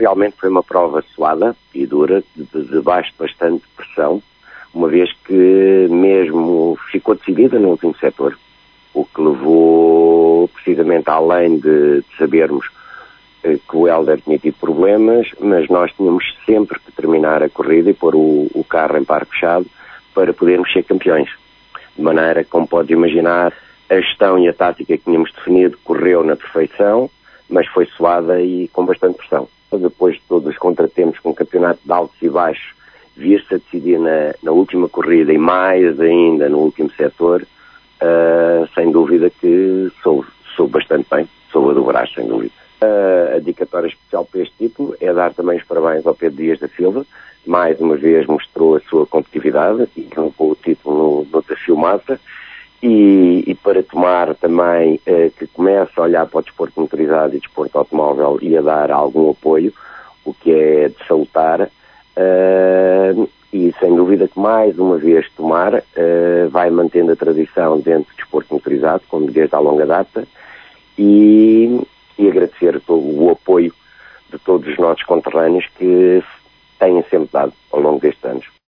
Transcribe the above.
Realmente foi uma prova suada e dura, debaixo de bastante pressão, uma vez que mesmo ficou decidida no último setor, o que levou precisamente além de sabermos que o Hélder tinha tido problemas, mas nós tínhamos sempre que terminar a corrida e pôr o carro em par fechado para podermos ser campeões. De maneira que, como podes imaginar, a gestão e a tática que tínhamos definido correu na perfeição, mas foi suada e com bastante pressão. Depois de todos os contratempos com o campeonato de altos e baixos, vir-se a decidir na última corrida e mais ainda no último setor, sem dúvida que soube bastante bem, soube a dobrar, sem dúvida. A dedicatória especial para este título é dar também os parabéns ao Pedro Dias da Silva, mais uma vez mostrou a sua competitividade e ganhou o título no desafio massa, e para tomar também que comece a olhar para o desporto motorizado e desporto automóvel e a dar algum apoio, o que é de salutar, e sem dúvida que mais uma vez tomar, vai mantendo a tradição dentro do desporto motorizado, como desde há longa data, e agradecer o apoio de todos os nossos conterrâneos que têm sempre dado ao longo destes anos.